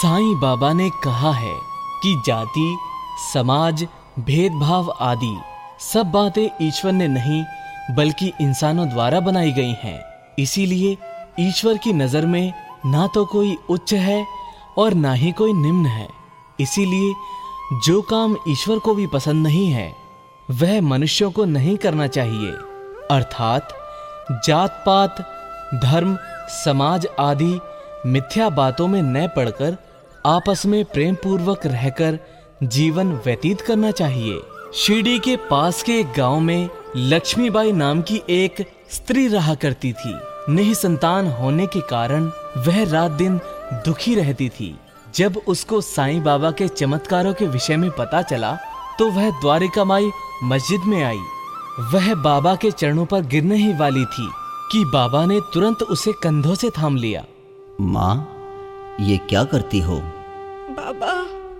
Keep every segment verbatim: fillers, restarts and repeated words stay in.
साईं बाबा ने कहा है कि जाति, समाज, भेदभाव आदि सब बातें ईश्वर ने नहीं बल्कि इंसानों द्वारा बनाई गई हैं। इसीलिए ईश्वर की नजर में ना तो कोई उच्च है और ना ही कोई निम्न है। इसीलिए जो काम ईश्वर को भी पसंद नहीं है वह मनुष्यों को नहीं करना चाहिए। अर्थात जात पात, धर्म, समाज आदि मिथ्या बातों में न पड़कर आपस में प्रेम पूर्वक रहकर जीवन व्यतीत करना चाहिए। शिरडी के पास के एक गांव में लक्ष्मीबाई नाम की एक स्त्री रहा करती थी। निसंतान होने के कारण वह रात दिन दुखी रहती थी। जब उसको साईं बाबा के चमत्कारों के विषय में पता चला तो वह द्वारिका माई मस्जिद में आई। वह बाबा के चरणों पर गिरने ही वाली थी कि बाबा ने तुरंत उसे कंधों से थाम लिया। माँ, ये क्या करती हो? बाबा,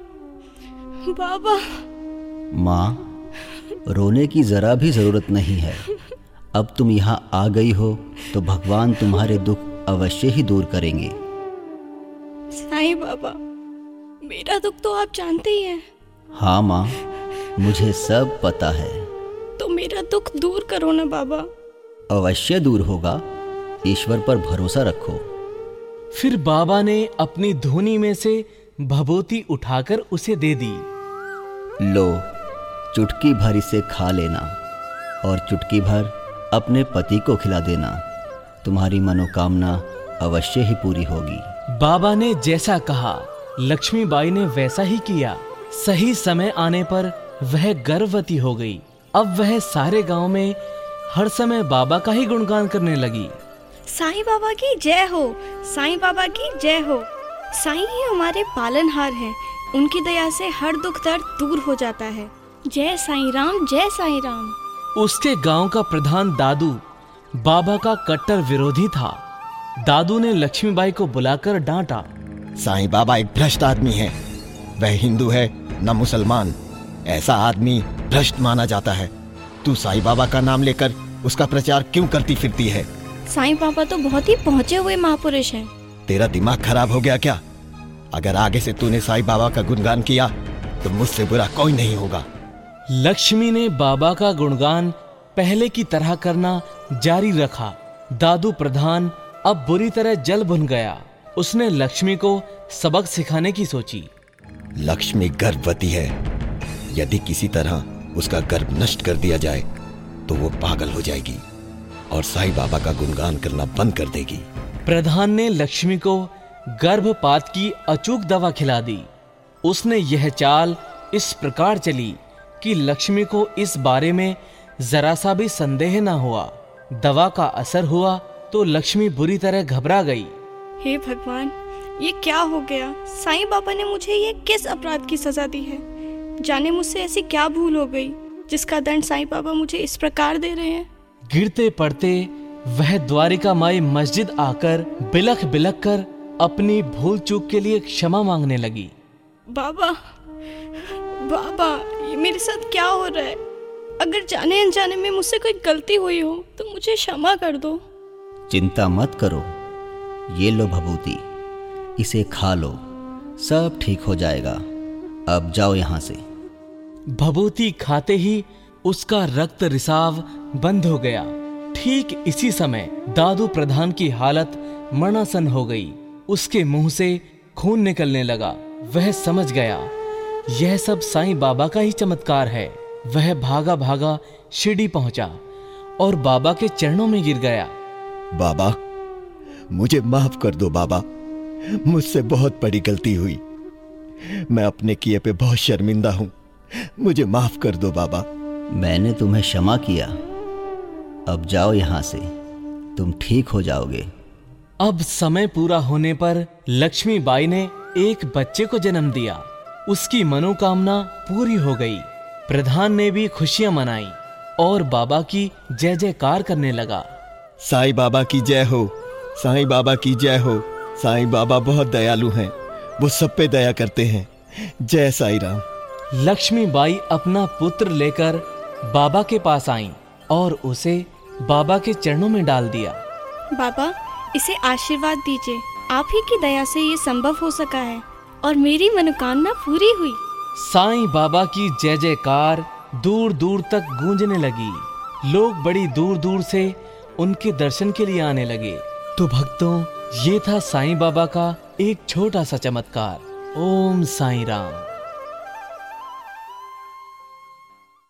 बाबा। माँ, रोने की जरा भी जरूरत नहीं है। अब तुम यहाँ आ गई हो तो भगवान तुम्हारे दुख अवश्य ही दूर करेंगे। साईं बाबा, मेरा दुख तो आप जानते ही हैं। हाँ माँ, मुझे सब पता है। तो मेरा दुख दूर करो ना बाबा। अवश्य दूर होगा, ईश्वर पर भरोसा रखो। फिर बाबा ने अपनी धूनी में से भभूति उठाकर उसे दे दी। लो, चुटकी भर इसे खा लेना और चुटकी भर अपने पति को खिला देना। तुम्हारी मनोकामना अवश्य ही पूरी होगी। बाबा ने जैसा कहा लक्ष्मीबाई ने वैसा ही किया। सही समय आने पर वह गर्भवती हो गई। अब वह सारे गांव में हर समय बाबा का ही गुणगान करने लगी। साईं बाबा की जय हो, साईं बाबा की जय हो। साईं ही हमारे पालनहार हैं। उनकी दया से हर दुख दर्द दूर हो जाता है। जय साईं राम, जय साईं राम। उसके गांव का प्रधान दादू बाबा का कट्टर विरोधी था। दादू ने लक्ष्मीबाई को बुलाकर डांटा। साईं बाबा एक भ्रष्ट आदमी है। वह हिंदू है न मुसलमान। ऐसा आदमी भ्रष्ट माना जाता है। तू साईं बाबा का नाम लेकर उसका प्रचार क्यों करती फिरती है? साईं बाबा तो बहुत ही पहुँचे हुए महापुरुष हैं। तेरा दिमाग खराब हो गया क्या? अगर आगे से तूने साईं बाबा का गुणगान किया तो मुझसे बुरा कोई नहीं होगा। लक्ष्मी ने बाबा का गुणगान पहले की तरह करना जारी रखा। दादू प्रधान अब बुरी तरह जल भुन गया। उसने लक्ष्मी को सबक सिखाने की सोची। लक्ष्मी गर्भवती है। यदि किसी तरह उसका गर्भ नष्ट कर दिया जाए तो वो पागल हो जाएगी और साईं बाबा का गुणगान करना बंद कर देगी। प्रधान ने लक्ष्मी को गर्भपात की अचूक दवा खिला दी। उसने यह चाल इस प्रकार चली कि लक्ष्मी को इस बारे में जरा सा भी संदेह न हुआ। दवा का असर हुआ तो लक्ष्मी बुरी तरह घबरा गई। हे भगवान, ये क्या हो गया? साईं बाबा ने मुझे ये किस अपराध की सजा दी है? जाने मुझसे ऐसी क्या भूल हो गई जिसका दंड साईं बाबा मुझे इस प्रकार दे रहे हैं। गिरते पड़ते वह द्वारिका माई मस्जिद आकर बिलख बिलख कर अपनी भूल चूक के लिए क्षमा मांगने लगी। बाबा, बाबा, ये मेरे साथ क्या हो रहा है? अगर जाने अनजाने में मुझसे कोई गलती हुई हो तो मुझे क्षमा कर दो। चिंता मत करो, ये लो भभूति, इसे खा लो, सब ठीक हो जाएगा। अब जाओ यहाँ से। भभूति खाते ही उसका रक्त रिसाव बंद हो गया। ठीक इसी समय दादू प्रधान की हालत मरणासन हो गई। उसके मुंह से खून निकलने लगा। वह समझ गया यह सब साईं बाबा का ही चमत्कार है। वह भागा भागा शिरडी पहुंचा और बाबा के चरणों में गिर गया। बाबा, मुझे माफ कर दो बाबा। मुझसे बहुत बड़ी गलती हुई। मैं अपने किए पे बहुत शर्मिंदा हूं। मुझे माफ कर दो बाबा। मैंने तुम्हें क्षमा किया। अब जाओ यहाँ से, तुम ठीक हो जाओगे। अब समय पूरा होने पर लक्ष्मीबाई ने एक बच्चे को जन्म दिया। उसकी मनोकामना पूरी हो गई। प्रधान ने भी खुशियां मनाई और बाबा की जय जयकार करने लगा। साईं बाबा की जय हो, साईं बाबा की जय हो। साईं बाबा बहुत दयालु हैं। वो सब पे दया करते हैं। जय साईं राम। लक्ष्मीबाई अपना पुत्र लेकर बाबा के पास आईं और उसे बाबा के चरणों में डाल दिया। बाबा, इसे आशीर्वाद दीजिए। आप ही की दया से ये संभव हो सका है। और मेरी मनोकामना पूरी हुई। साईं बाबा की जय जयकार दूर दूर तक गूंजने लगी। लोग बड़ी दूर दूर से उनके दर्शन के लिए आने लगे। तो भक्तों, ये था साईं बाबा का एक छोटा सा चमत्कार। ओम साईं राम।